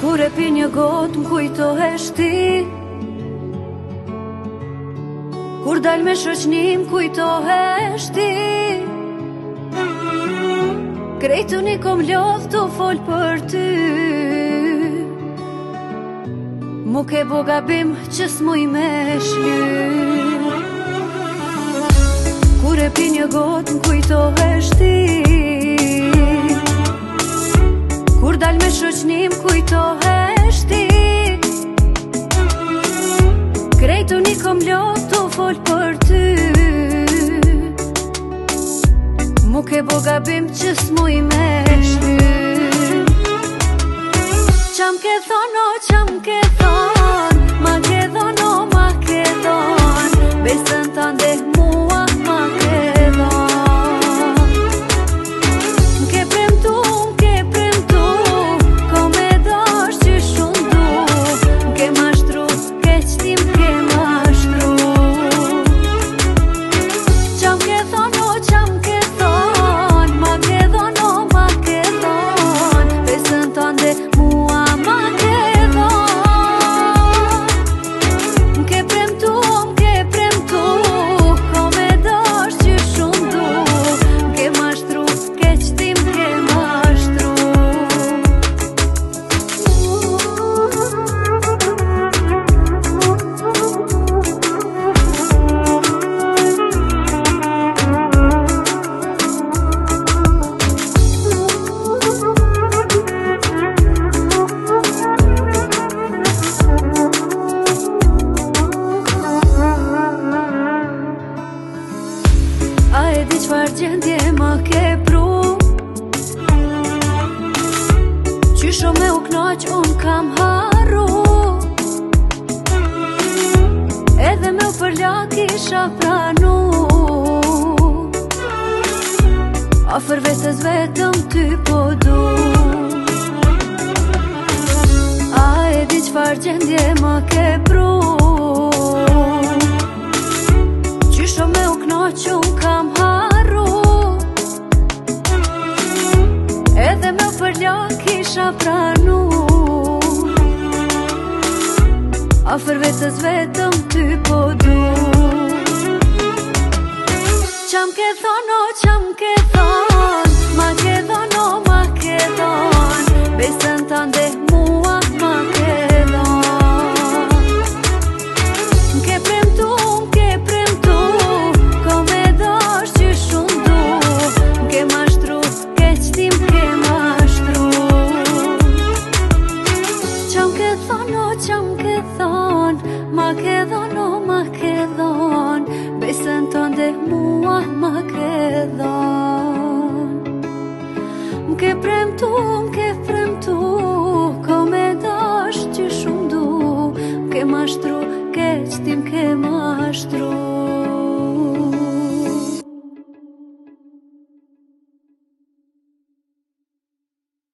Kur e pi një gotë m'kujtohesh ti, kur dal me shoqni m'kujtohesh ti. Krejtu një kom lodh të fol për ty, mu ke bo gabim që s'muj me shly. Kur e pi një gotë m'kujtohesh ti, kur dal me shoqni m'kujtohesh ti. Krejtu një kom lodh të fol për ty, mu ke bo gabim që s'muj me shly. Qam ke thon, o qam ke thon, ma ke thon, o ma ke thon, besën tande mua ma ke thon. M'ke premtu, ko me dash që shumë du, m'ke mashtru, ke qti m'ke mashtru. Qam ke thon, o qam ke thon, ma ke thon, o ma ke thon, besën tande mua ma ke thon. M'ke premtu, ko me dash që shumë du, m'ke mashtru, ke qti m'ke mashtru. A e di qfar gjendje ma ke pru, qysho me u knaq unë kam haru, edhe me u përlak isha pranu, afer vetës vetëm ty po du. A e di qfar gjendje ma ke pru, qysho me u knaq unë kam haru, edhe me u përlak isha pranu, afer vetës vetëm ty po du. Qam ke thon, o qam ke thon, ma ke thon, o ma ke thon, besën tande mua ma ke thon. M'ke premtu, ko me dash që shumë du, m'ke mashtru, ke qti m'ke mashtru. Qam ke thon, o qam ke thon, ma ke thon, o ma ke thon, besën tande mua ma ke thon. M'ke premtu, ko me dash që shumë du, m'ke mashtru, ke qti m'ke mashtru.